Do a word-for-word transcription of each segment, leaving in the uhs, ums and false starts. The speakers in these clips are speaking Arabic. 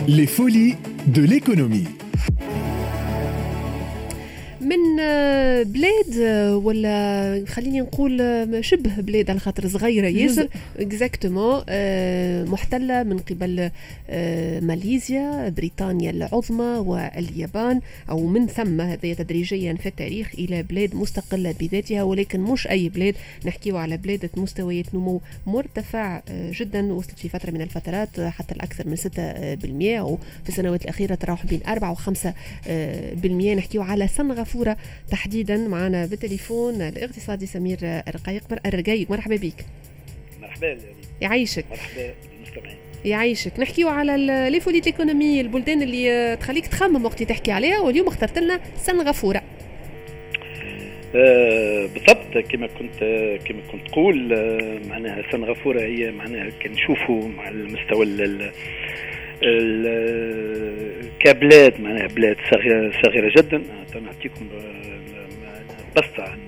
Les folies de l'économie. من بلاد ولا خليني نقول شبه بلاد على خاطر صغيرة ياسر اكزاكتومون محتلة من قبل ماليزيا بريطانيا العظمى واليابان أو من ثم هذا تدريجيا في التاريخ إلى بلاد مستقلة بذاتها، ولكن مش أي بلاد، نحكيه على بلاد مستويات نمو مرتفع جدا وصلت في فترة من الفترات حتى الأكثر من ستة بالمئة أو في السنوات الأخيرة تراوح بين أربعة وخمسة بالمئة. نحكيه على سنغافورة تحديدا. معنا بالتليفون الاقتصادي سمير الرقايق الرقايق. مرحبا بك. مرحبا. يعيشك. مرحبا بالمستمعين. يعيشك. نحكيو على لي فولي ايكونومي، البلدان اللي تخليك تخمم وقت تحكي عليها، واليوم اخترت لنا سنغافورة. آه بالضبط كما كنت كما كنت تقول. آه معناها سنغافورة هي معناها كنشوفوا مع المستوى ال كبلاد معناها بلاد صغيرة, صغيرة جدا. نعطيكم بسطة عن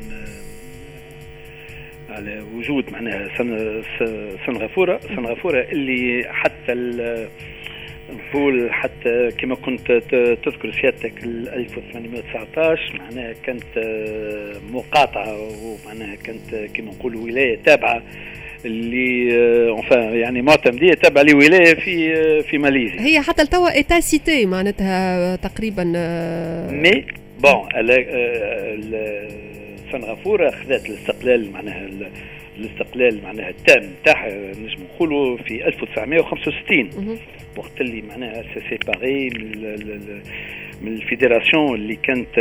على وجود معناها سنغافورة. سنغافورة اللي حتى نقول حتى كما كنت تذكر سيادتك ألف وثمانمئة وتسعة عشر معناها كانت مقاطعة، ومعناها كانت كما نقول ولاية تابعة اللي enfin يعني معتمدية تابعة لولاية في في ماليزيا. هي حتى التوا ايتا سيتي معناتها تقريبا. مي بون سنغافورة خذت الاستقلال معناها الاستقلال معناها التام تاعها نجم نقولوا في ألف وتسعمئة وخمسة وستين وقت اللي معناها سيباري من من الفيدراسيون اللي كانت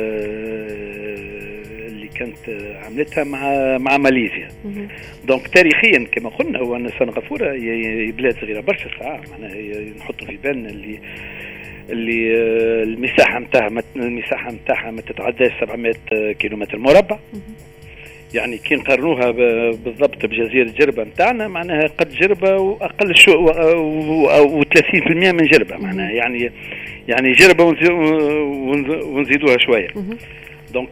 اللي كانت عملتها مع مع ماليزيا. دونك تاريخيا كما قلنا هو ان سنغافورة هي بلاد صغيره برشا ساعه، معناها نحطوا في بالنا اللي اللي المساحه نتاعها المساحه نتاعها ما تتعداش سبعمئة كيلومتر مربع. يعني كي نقارنوها بالضبط بجزيره جربه نتاعنا معناها قد جربه واقل شو و ثلاثين بالمئة من جربه، معناها يعني يعني جربه ونزيدوها شويه. دونك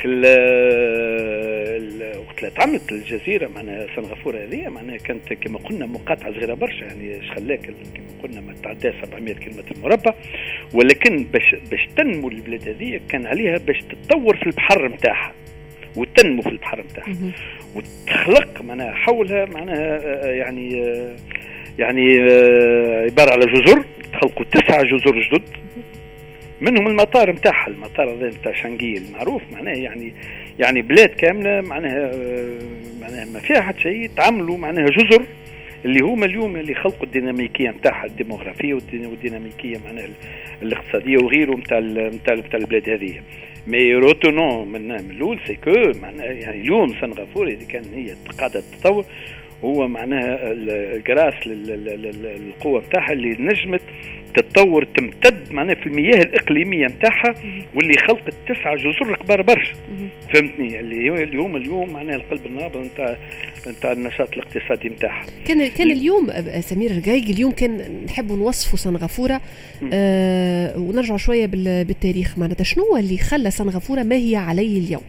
وقت اللي تعملت الجزيره معناها سنغافوره هذه معناها كانت كما قلنا مقاطعه صغيره برشا، يعني اش خلاك كما قلنا ما تعداش سبعمئة كيلومتر مربع، ولكن باش باش تنمو البلاد هذه كان عليها باش تتطور في البحر نتاعها وتنمو في البحر نتاعها وتخلق معناها حولها معناها يعني يعني عباره على جزر. تخلقوا تسعه جزر جدد منهم المطار نتاعها، المطار هذا نتاع شانغي المعروف، معناها يعني يعني بلاد كامله معناها معناها ما فيها حتى شيء، تعملوا معناها جزر اللي هما اليوم اللي خلقوا الديناميكيه نتاعها الديموغرافيه والديناميكيه معناها الاقتصاديه وغيره نتاع نتاع نتاع البلاد هذه. مي روتونو من الاول سي كو معناها يعني اليوم سنغافورة اذا كان هي قاعده تتطور هو معناها الجراس للقوه نتاعها اللي نجمت تتطور تمتد معناها في المياه الإقليمية نتاعها، واللي خلقت تسعة جزر كبار برشا. فهمتني اللي هو اليوم اليوم معناها القلب النابض نتاع نتاع النشاط الاقتصادي نتاعها. كان كان اليوم سمير الرقايق اليوم كان نحبوا نوصفوا سنغافورة آه ونرجع شوية بالتاريخ. معناتها شنو اللي خلى سنغافورة ما هي عليه اليوم؟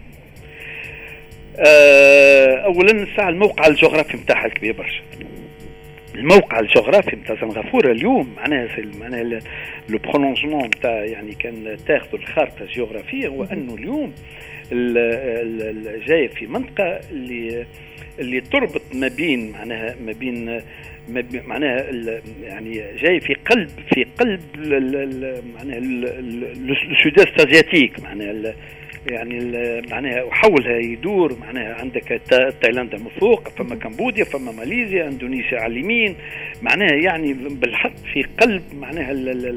آه أولا الساعة الموقع الجغرافي نتاعها الكبير برشا. الموقع الجغرافي نتاع سنغافورة اليوم معناها معناها لو برولونجمون نتاع يعني كان تاخذوا الخارطة الجغرافية، هو انه اليوم جاي في منطقة اللي اللي تربط ما بين معناها ما بين معناها يعني جاي في قلب في قلب معناها السوداست ازياتيك، معناها يعني معناها وحولها يدور معناها عندك تايلاند من فوق، فما كمبوديا، فما ماليزيا، اندونيسيا على اليمين، معناها يعني بالحق في قلب معناها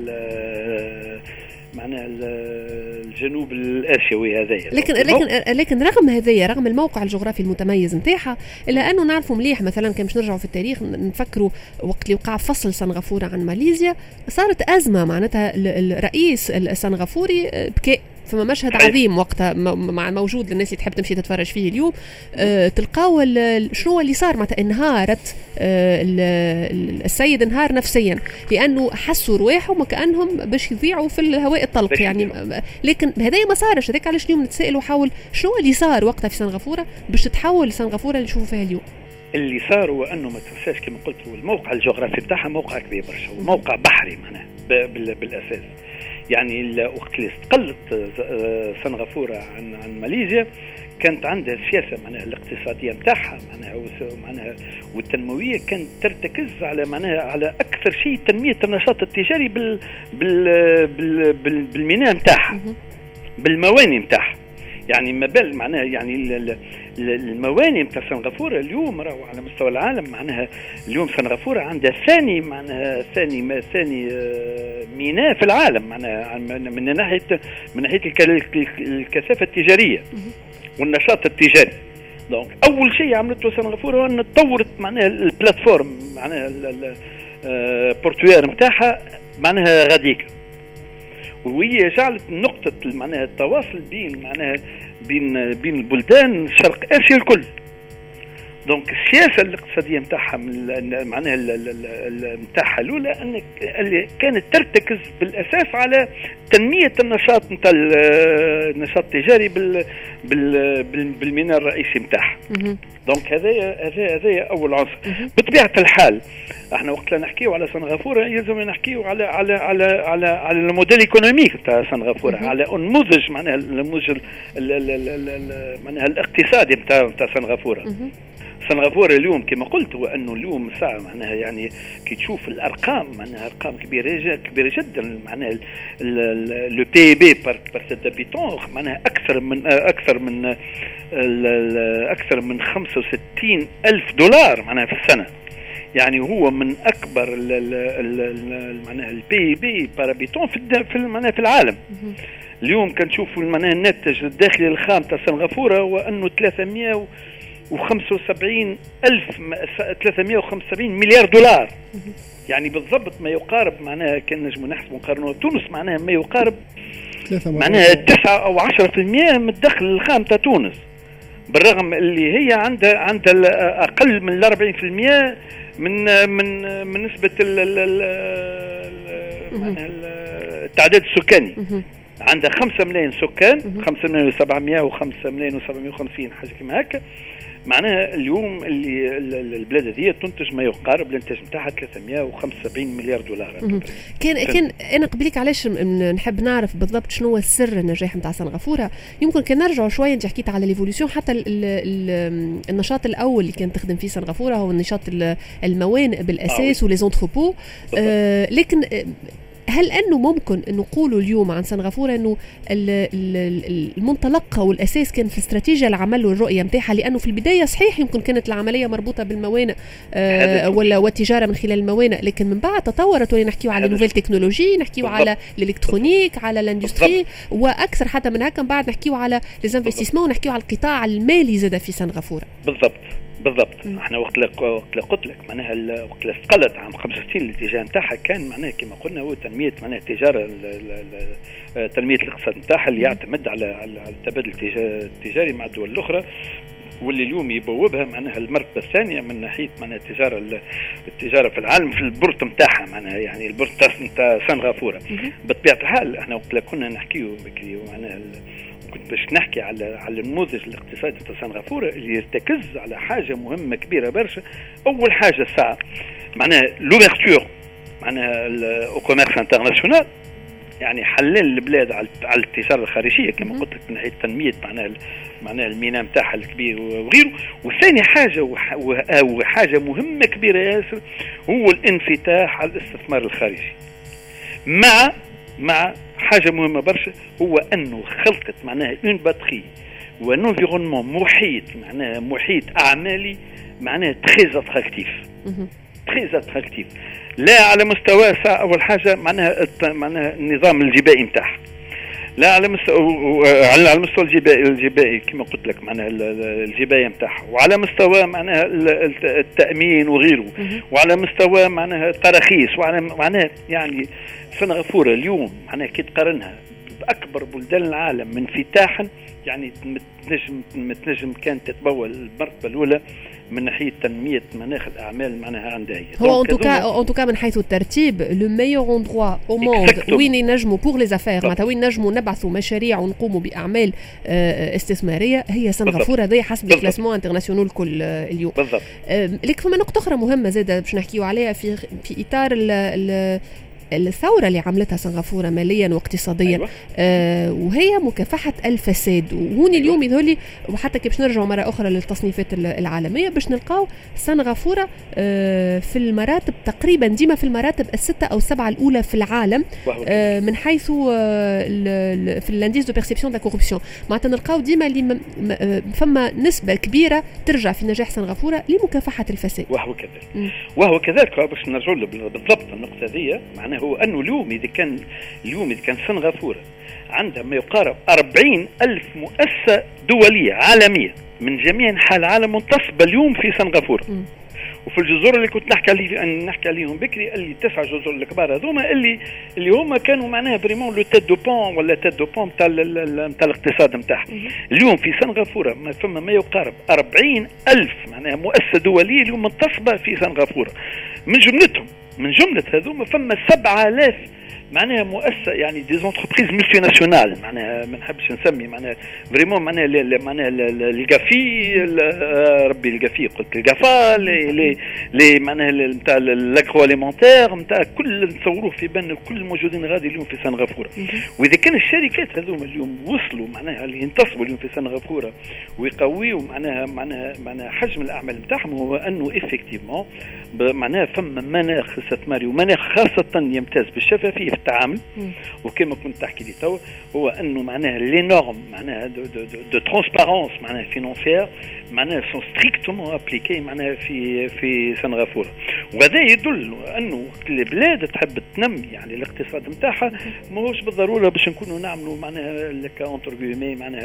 معناها الجنوب الآسيوي هذايا. لكن لكن لكن رغم هذايا رغم الموقع الجغرافي المتميز نتاعها الا انه نعرفوا مليح مثلا كان باش نرجعوا في التاريخ نفكروا وقت اللي وقع فصل سنغافورة عن ماليزيا صارت أزمة، معناتها الرئيس السنغافوري بكى. فما مشهد عظيم وقتها مع موجود للناس اللي تحب تمشي تتفرج فيه اليوم. أه تلقاو شنو اللي صار معناتها انهارت أه السيد انهار نفسيا لانه حسوا رواحهم وكانهم باش يضيعوا في الهواء الطلق يعني. لكن هذا ما صارش. هذاك علاش اليوم نتسائل وحاول شنو اللي صار وقتها في سنغافورة باش تتحول سنغافورة اللي نشوفوا فيها اليوم. اللي صار هو انه ما تنساش كما قلت الموقع الجغرافي بتاعها موقع كبير برشا وموقع بحري معناها بالاساس. يعني وقت اللي استقلت سنغافورة عن عن ماليزيا كانت عندها السياسه معناها الاقتصاديه نتاعها معناها معناها والتنمويه كانت ترتكز على معناها على اكثر شيء تنميه النشاط التجاري بال بال بال بال بالميناء نتاعها بالموانئ نتاعها. يعني ما بال معناها يعني الموانئ نتاع سنغافوره اليوم راهو على مستوى العالم معناها اليوم سنغافوره عندها ثاني معناها ثاني ما ثاني ميناء في العالم معناها من ناحيه من ناحيه الكثافه التجاريه والنشاط التجاري. دونك اول شيء عملته سنغافوره ان تطورت معناها البلاتفورم معناها البورتوير نتاعها معناها غاديكا، وهي جعلت نقطه معناها التواصل بين معناها بين بين البلدان شرق اسيا الكل. دونك السياسه الاقتصاديه نتاعها معناها نتاعها الاولى ان كانت ترتكز بالاساس على تنميه النشاط نتاع النشاط التجاري بال بالميناء الرئيسي نتاعها. دونك هذا هذا هذا اول عنصر. بطبيعه الحال احنا وقت لا نحكيو على سنغافوره يلزم نحكيو على على على على على الموديل ايكونوميك تاع سنغافوره، على النموذج معناها النموذج معناها الاقتصادي نتاع نتاع سنغافوره. سنغافورة اليوم كما قلت هو انه اليوم ساعة معناها يعني كي تشوف الارقام معناها ارقام كبيره كبيره جدا معناها لو بي بي بار بار دابيتون معناها اكثر من اكثر من اكثر من خمسة وستين ألف دولار معناها في السنه. يعني هو من اكبر معناها البي بي بار بيتون في في معناها في العالم. اليوم كنشوفوا معناها الناتج الداخلي الخام تاع سنغافورة هو انه ثلاثمائة وخمسة وسبعين ألف ثلاثمائة وخمسة وسبعين مليار دولار. يعني بالضبط ما يقارب معناها كان نجم نحسب ونقارنه تونس معناها ما يقارب معناها تسعة أو عشرة في المئة من الدخل الخام تاع تونس، بالرغم اللي هي عندها عندها أقل من أربعين في المئة من من من نسبة التعداد السكاني. عندها خمسة ملايين سكان، خمسة ملايين وسبعمائة وخمسة ملايين وسبعمائة وخمسين حاجة كما هكا. معناها اليوم اللي البلاد هذه تنتج ما يقارب الانتاج نتاعها ثلاثمائة وخمسة وسبعين مليار دولار. كان كان انا قبليك علاش نحب نعرف بالضبط شنو هو السر النجاح نتاع سنغافوره. يمكن كان نرجعوا شويه انت حكيت على ليفولوسيون حتى ال ال النشاط الاول اللي كان تخدم فيه سنغافوره هو النشاط الموانئ بالاساس آه ولي زونتروبو. آه لكن هل أنه ممكن أن نقوله اليوم عن سنغافورة أنه المنطلق والأساس كان في استراتيجية العمل والرؤية متاحة؟ لأنه في البداية صحيح يمكن كانت العملية مربوطة بالموانئ آه ولا والتجارة من خلال الموانئ، لكن من بعد تطورت ونحكيو على نوفيل تكنولوجي، نحكيو على الإلكترونيك، على الاندستري، وأكثر حتى من هكا من بعد نحكيو على ليزانفستيسمون ونحكيو على القطاع المالي زاد في سنغافورة. بالضبط بالضبط. احنا وقت وقت قلت لك معناها وقت استقلت عام خمسة وستين الاتجاه نتاعها كان معناها كما قلنا هو تنميه معناها التجاره تنميه الاقتصاد نتاعها اللي يعتمد على على التبادل التجاري مع الدول الاخرى، واللي اليوم يبوبها معناها المرتبه الثانيه من ناحيه معناها التجاره التجاره في العالم في البورت نتاعها معناها يعني البورت نتاع سنغافوره. بطبيعه الحال احنا وقت كنا نحكيو معناها كنت باش نحكي على على النموذج الاقتصادي تاع سنغافوره اللي يرتكز على حاجه مهمه كبيره برشا. اول حاجه الساعه معناها لوفيرتور معناها الكوميرس انترناسيونال، يعني حلل البلاد على على التجاره الخارجيه كما قلت لك من ناحيه تنميه معناها معناها الميناء نتاعها الكبير وغيره. وثاني حاجه وحاجه مهمه كبيره ياسر هو الانفتاح على الاستثمار الخارجي، مع مع حاجة مهمة برشا هو أنه خلقت معناها اون باتري وانفيرونمون محيط معناها محيط أعمالي معناها تريز اتراكتيف تريز اتراكتيف. لا على مستوى أول حاجة معناها معناها النظام الجبائي نتاعها، لا على مستوى على المستوى الجبائي الجبائي كما قلت لك معناها الجباية نتاعها، وعلى مستوى معناها التأمين وغيره، وعلى مستوى معناها التراخيص، وعلى معناها يعني سنغافورة اليوم معناها كي تقارنها بأكبر بلدان العالم من انفتاحا يعني متنجم متنجم كانت تتبول المرتبة الأولى من ناحيه تنميه مناخ الاعمال معناها عندها هي. هو ان توكا ان توكا من حيث الترتيب لو ميور اندروا او موند وين ينجموا بور لي زافير معناتها وين نجموا نبعثوا مشاريع ونقوموا باعمال استثماريه هي سنغافوره هذه حسب الكلاسمون انترناسيونال كل اليوم. بالضبط. لكن فما نقطه اخرى مهمه زاده باش نحكيوا عليها في في اطار ال الثورة اللي عملتها سنغافورة ماليا واقتصاديا. أيوة. آه وهي مكافحة الفساد. وهوني أيوة. اليوم يظهر لي وحتى كي باش نرجعوا مرة أخرى للتصنيفات العالمية باش نلقاو سنغافورة آه في المراتب تقريبا ديما في المراتب الستة أو السبعة الأولى في العالم آه من حيث آه في الانديس دو بيرسيبسيون دا كوربسيون. معناتها نلقاو ديما اللي فما نسبة كبيرة ترجع في نجاح سنغافورة لمكافحة الفساد. وهو كذلك. وهو كذلك باش نرجعوا بالضبط النقطة هذه معناها هو أنه اليوم إذا كان اليوم إذا كان سنغافورة عندها ما يقارب أربعين ألف مؤسسة دولية عالمية من جميع أنحاء العالم منتصبة اليوم في سنغافورة. م. وفي الجزر اللي كنت نحكي عليه نحكي عليهم بكري اللي تسع جزر الكبار هذوما اللي اللي هما كانوا معناها بريمون لو تيت دو بون ولا تيت دو بون تاع تاع الاقتصاد نتاعهم. اليوم في سنغافورة ما فما ما يقارب أربعين ألف معناها مؤسسة دولية اليوم منتصبة في سنغافورة. من جملتهم من جملة هذوما فما سبعة آلاف معناها مؤسسة يعني دي زونتربريز ملتي ناسيونال معناها ما نحبش نسمي معناها فريمون معناها معناها القافي ربي القافي قلت القافا لي لي معناها نتاع الاغرو اليمونتير نتاع كل نتصوروه في بالنا كل الموجودين غادي اليوم في سنغافورة. واذا كان الشركات هذوما اليوم وصلوا معناها اللي ينتصبوا اليوم في سنغافورة ويقويوا معناها معناها معناها حجم الاعمال نتاعهم هو انه افكتيفمون معناها فما مناخ استثماري ومناخ خاصة يمتاز بالشفافية في التعامل. وكما كنت تحكي لي تو هو انه معناها لي نورم معناها دو دو دو ترانسبارونس معناها فينانسيير معناها سون ستريكتومون ابليكي معناها في في سنغافورة. وهذا يدل انه البلاد تحب تنمي يعني الاقتصاد نتاعها ماهوش بالضروره باش نكونوا نعملوا معناها لك اونتر غومي معناها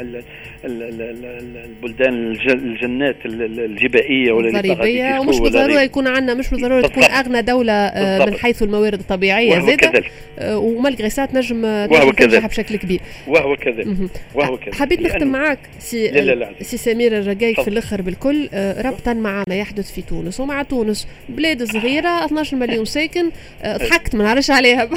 البلدان الجنات الجبائيه ولا الضريبيه ومش بالضروره يكون عندنا مش بالضروره تكون اغنى دوله من حيث الموارد الطبيعيه زاده ومالغري سا تنجم تنجح بشكل كبير. وهو كذلك وهو كذلك. حبيت نختم معك سي لا لا لا. سي سمير الرجاي في الاخر بالكل ربطا مع ما يحدث في تونس ومع تونس بلاد صغيره اثناش مليون ساكن. ضحكت ما نعرفش عليها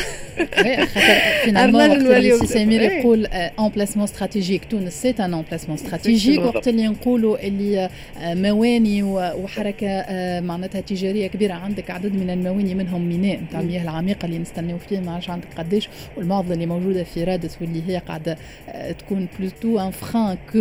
خاطر سي سمير يقول امبلاسمون استراتيجيك تونس سي ان امبلاسمون استراتيجيك وقت اللي نقولوا اللي مواني وحركه معناتها تجاريه كبيره عندك عدد من المواني منهم ميناء نتاع المياه العميقه اللي نستناو فيه ما عادش عندك قداش والمعضله اللي موجوده في رادس واللي هي قاعده تكون بلوتو ان فران كو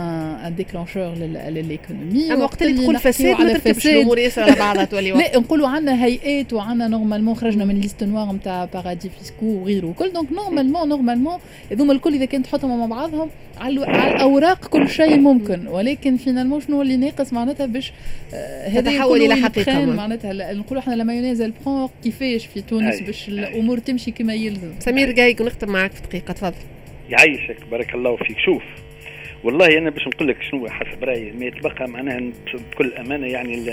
ان ديكلانشور للايكونومي. اما وقت اللي تقول فساد ما تركبش الامور ياسر على بعضها تولي لا نقولوا عندنا هيئات وعندنا نورمالمون خرجنا من ليست نوار نتاع بارادي فيسكو وغيره كل دونك نورمالمون نورمالمون هذوما الكل اذا كنت تحطهم مع بعضهم على الاوراق كل شيء ممكن ولكن فينالمون شنو اللي ناقص معناتها باش هذا تحول الى حقيقه معناتها نقولوا احنا المايونيز البرون كيفاش في تونس باش الامور تمشي كما يلزم. سمير جايك ونختم معك في دقيقه تفضل. يعيشك بارك الله فيك. شوف والله انا باش نقول لك شنو حسب رايي ما يتبقى معناها بكل امانه يعني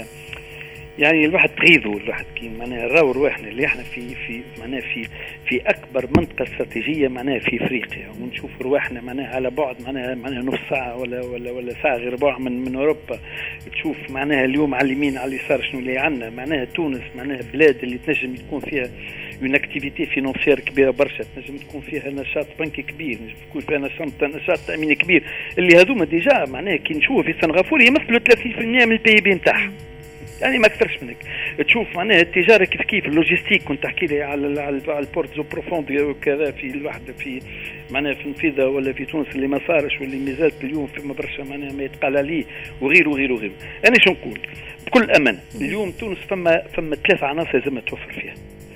يعني الواحد تغيظه الواحد كي معناها راهو رواحنا اللي احنا في في معناها في في اكبر منطقه استراتيجيه معناها في افريقيا ونشوف رواحنا معناها على بعد معناها معناها نص ساعه ولا ولا ولا ساعه غير بعد من من اوروبا. تشوف معناها اليوم على اليمين على اليسار شنو اللي عندنا معناها تونس معناها بلاد اللي تنجم تكون فيها اون اكتيفيتي فينانسيير كبيره برشا تنجم تكون فيها نشاط بنكي كبير نجم تكون فيها نشاط نشاط تاميني كبير اللي هذوما ديجا معناها كي نشوفوا في سنغافورة يمثلوا ثلاثين بالمئة من البي بي نتاعها يعني ما اكثرش منك. تشوف معناها التجاره كيف كيف اللوجيستيك كنت تحكي لي على على البورت زو بروفوند وكذا في الوحده في معناها في النفيذه ولا في تونس اللي ما صارش واللي مازالت اليوم فما برشا معناها ما يتقال عليه وغيره وغيره وغيره. انا شو نقول بكل امانه اليوم تونس فما فما ثلاث عناصر لازم توفر فيها.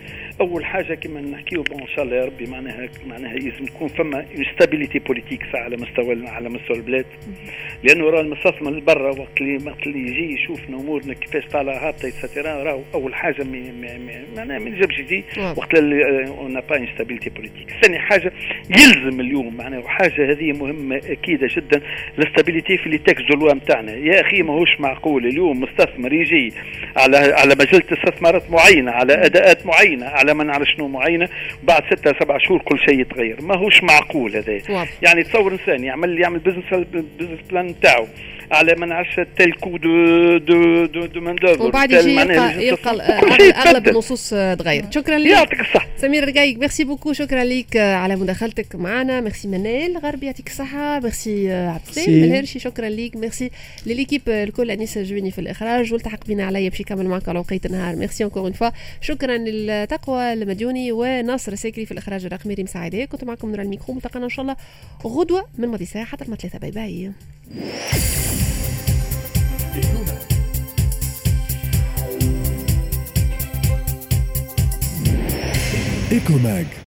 اول حاجه كما نحكيو ان شاء الله يا ربي معناها معناها لازم تكون فما ستابيليتي بوليتيك على مستوى على مستوى البلاد لانه راه المستثمر من برا وقت اللي وقت اللي يجي يشوفنا امورنا كيفاش طالعه هابطه يتسترا راه اول حاجه معناها ما نجمش يجي وقت اللي اون با ستابيليتي بوليتيك. ثاني حاجه يلزم اليوم معناها وحاجه هذه مهمه اكيده جدا الاستابيليتي في لي تكست دو لوا نتاعنا. يا اخي ماهوش معقول اليوم مستثمر يجي على على مجله استثمارات معينه على اداءات معينه على على ما نعرف شنو معينه، بعد ستة سبعة شهور كل شيء يتغير. ما هوش معقول هذا. يعني تصور انسان يعمل يعمل بزنس بزنس بلان نتاعو على ما نعرفش تلكو دو دو دو دو من دوفر، وبعد يجي يلقى يلقى اغلب النصوص تغير. شكرا لك يعطيك الصحه سمير رقايق، ميرسي بوكو، شكرا لك على مداخلتك معنا. ميرسي منال غربي يعطيك الصحه، ميرسي عبد السلام الهرشي، شكرا لك، ميرسي لليكيب الكل، انيس الجويني في الاخراج، والتحق بنا عليا باش يكمل معك على وقيت النهار. ميرسي انكور اون فوا، شكرا للتقوى المديوني وناصر السكري في الاخراج الرقمي. مساعده كنت معكم نور الميكرو، ملتقانا ان شاء الله غدوه من ماضي ساعه حتى ما ثلاثه. باي باي. إيكوماج.